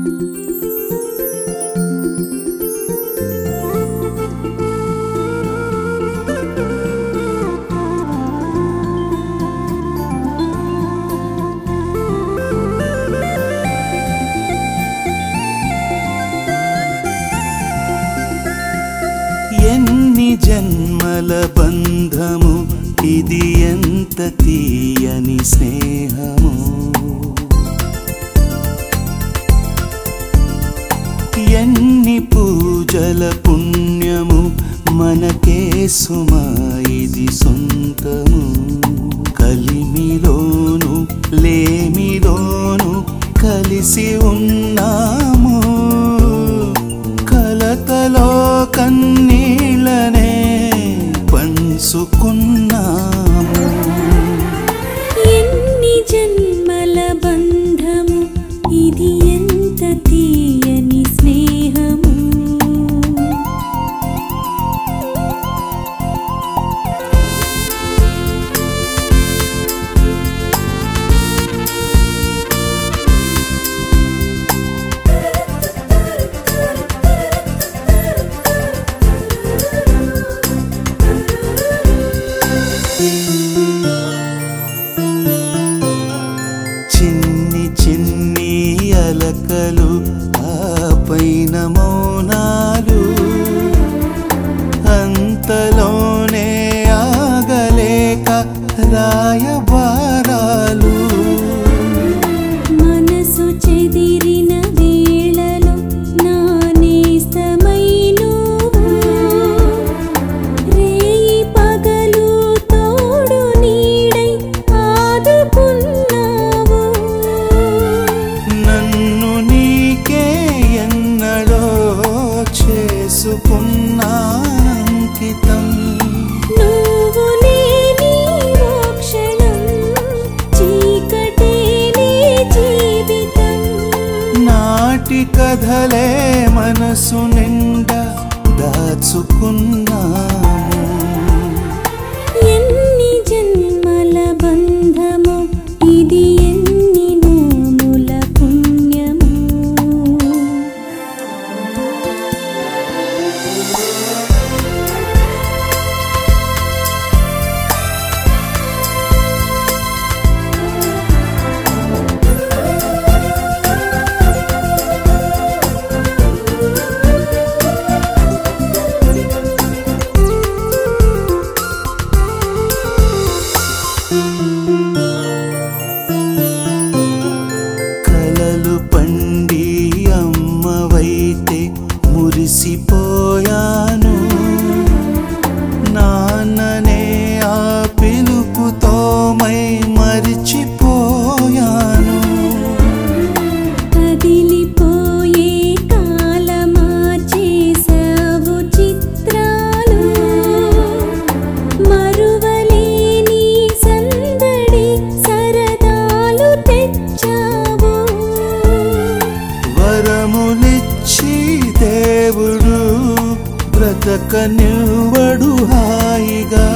ఎన్ని జన్మల బంధము ఇది ఎంత తీయని స్నేహము ఎన్ని పూజల పుణ్యము మనకే సుమా ఇది సొంతము కలిమిలోను లేమిలోను కలిసి ఉన్నాము కలతలో కన్నీళ్ళనే పంచుకున్నాము ఎన్ని జన్మల బంధము ఇది ఎంత తీయని స్నేహము చిన్ని చిన్ని అలకలు ఆపైన మౌనాలు అంతలోనే ఆగలేక రాయబారాలు మనసు చెదిరిన వేళలో నా నేస్తమై నువ్వు రేయి పగలు తోడు నీడై ఆదుకున్నావు నన్ను నీకే ఎన్నడో చేసుకున్నానంకితం నువ్వు లేని ఓ క్షణం చీకటేలే జీవితం నాటి కథలే మనసు నిండా దాచుకున్నాము ఎన్ని జన్మల బంధము ఇది ఎన్ని నోముల పుణ్యము కలలు పండి అమ్మవైతే మురిసిపోయాను నాన్ననే ఆ పిలుపుతో మై మరిచిపోయాను కదిలిపోయే కాలమా చేసావు చిత్రాలు మరువలేని సందడి సరదాలు తెచ్చావు వరములిచ్చి దేవుడు బ్రతకనివ్వడు హాయిగా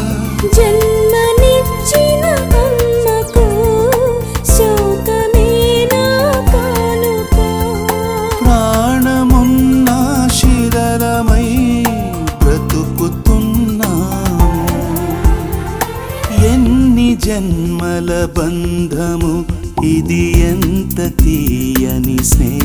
జన్మనిచ్చిన అమ్మకు శోకమే నా కానుక ప్రాణమున్న శిరలమై బ్రతుకుతున్నాము ఎన్ని జన్మల బంధము ఇది ఎంత తీయని స్నేహం